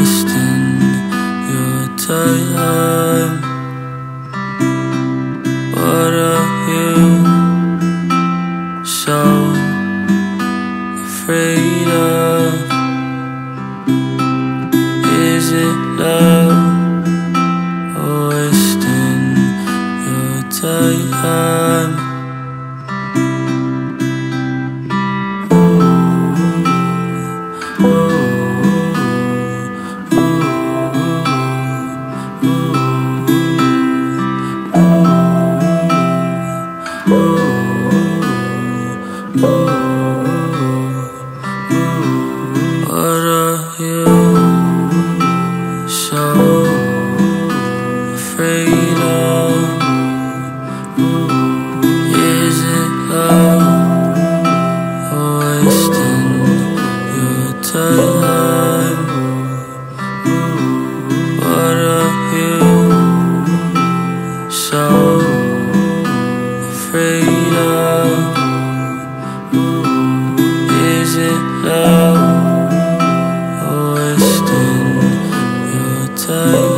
wasting your time. What are you so afraid of? Is it love or wasting your time? What are you so afraid of? Is it love or wasting your time? What are you so afraid of? Is it love or wasting your time?